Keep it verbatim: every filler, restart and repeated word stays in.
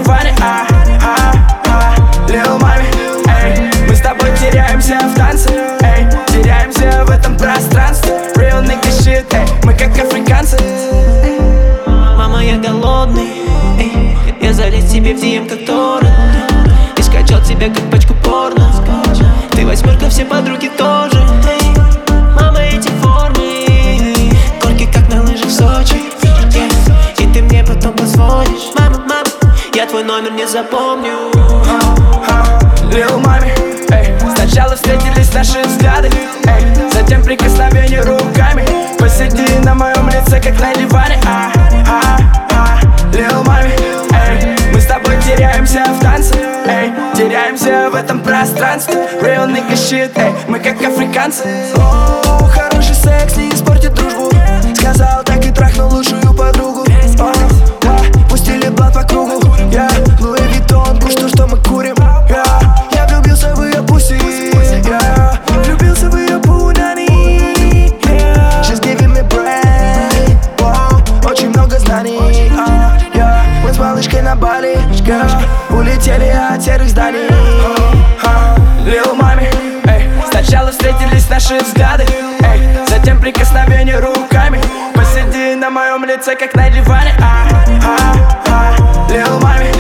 диване, а, а, а, Лил Мами, эй, мы с тобой теряемся в танце, эй, теряемся в этом пространстве. Real nigga shit, эй, мы как африканцы. Мама, я голодный, эй, я залез тебе в ди эм как торрент и скачал тебя как пачку порно. Ты восьмерка, все подруги тоже, эй. Мама, эти формы горки как на лыжах в Сочи, yeah. И ты мне потом позвонишь. Мама, мама, я твой номер не запомню. Лил Мами, эй, сначала встретились наши взгляды, эй, затем прикосновение руками. Посиди на моем лице, как на диване, а, а, а. Лил Мами, эй, мы с тобой теряемся в танце, эй, теряемся в этом пространстве. Real nigga shit, эй, мы как африканцы. О, хороший секс не испортит дружбу. Сказал так и трахнул лучшую подругу. О, о, пустили блат по кругу. Я Луи Виттон, куш-то, что мы курим. Я, я влюбился в ее пуси. Я влюбился в ее пунани. She's giving me brain. О, очень много знаний. А, я, мы с малышкой на Бали. Я, улетели от серых зданий. Лил Мами, эй, сначала встретились наши взгляды, эй, затем прикосновение руками. Посиди на моем лице, как на диване, а, а, а. Лил Мами,